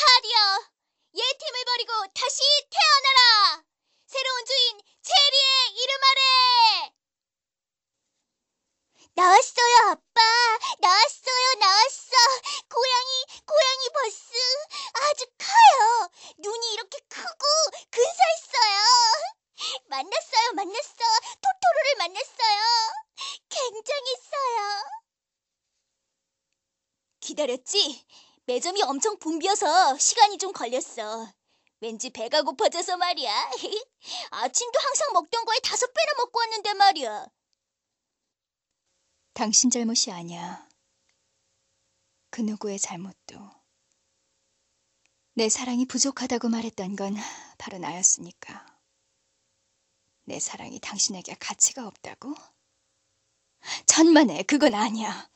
하리여, 옛힘을 버리고 다시 태어나라. 새로운 주인 체리의 이름 아래. 나왔어요, 아빠. 나왔어. 고양이 버스. 아주 커요. 눈이 이렇게 크고 근사했어요. 만났어. 토토로를 만났어요. 굉장했어요. 기다렸지? 매점이 엄청 붐비어서 시간이 좀 걸렸어. 왠지 배가 고파져서 말이야. 아침도 항상 먹던 거에 5배나 먹고 왔는데 말이야. 당신 잘못이 아니야. 그 누구의 잘못도. 내 사랑이 부족하다고 말했던 건 바로 나였으니까. 내 사랑이 당신에게 가치가 없다고? 천만에 그건 아니야.